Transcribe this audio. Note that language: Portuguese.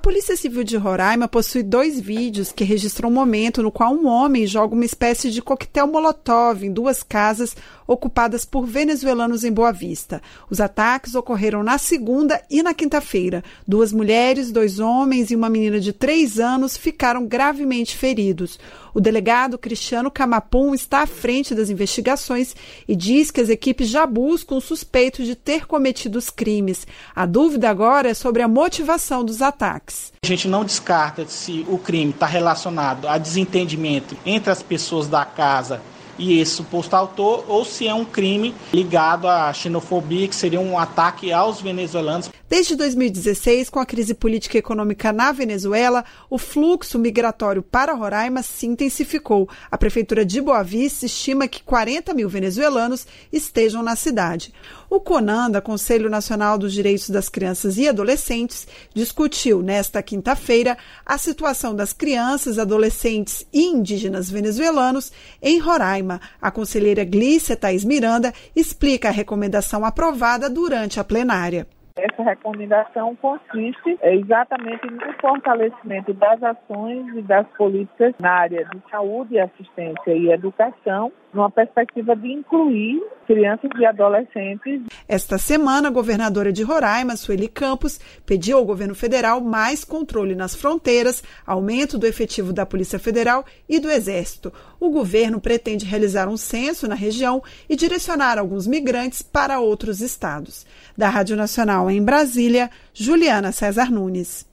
Polícia Civil de Roraima possui 2 vídeos que registram um momento no qual um homem joga uma espécie de coquetel molotov em 2 casas ocupadas por venezuelanos em Boa Vista. Os ataques ocorreram na segunda e na quinta-feira. 2 mulheres, 2 homens e uma menina de 3 anos ficaram gravemente feridos. O delegado Cristiano Camapum está à frente das investigações e diz que as equipes já buscam o suspeito de ter cometido os crimes. A dúvida agora é sobre a motivação dos ataques. A gente não descarta se o crime está relacionado a desentendimento entre as pessoas da casa e esse suposto autor, ou se é um crime ligado à xenofobia, que seria um ataque aos venezuelanos. Desde 2016, com a crise política e econômica na Venezuela, o fluxo migratório para Roraima se intensificou. A Prefeitura de Boa Vista estima que 40 mil venezuelanos estejam na cidade. O CONANDA, Conselho Nacional dos Direitos das Crianças e Adolescentes, discutiu nesta quinta-feira a situação das crianças, adolescentes e indígenas venezuelanos em Roraima. A conselheira Glícia Thaís Miranda explica a recomendação aprovada durante a plenária. Essa recomendação consiste exatamente no fortalecimento das ações e das políticas na área de saúde, assistência e educação, numa perspectiva de incluir crianças e adolescentes. Esta semana, a governadora de Roraima, Sueli Campos, pediu ao governo federal mais controle nas fronteiras, aumento do efetivo da Polícia Federal e do Exército. O governo pretende realizar um censo na região e direcionar alguns migrantes para outros estados. Da Rádio Nacional em Brasília, Juliana César Nunes.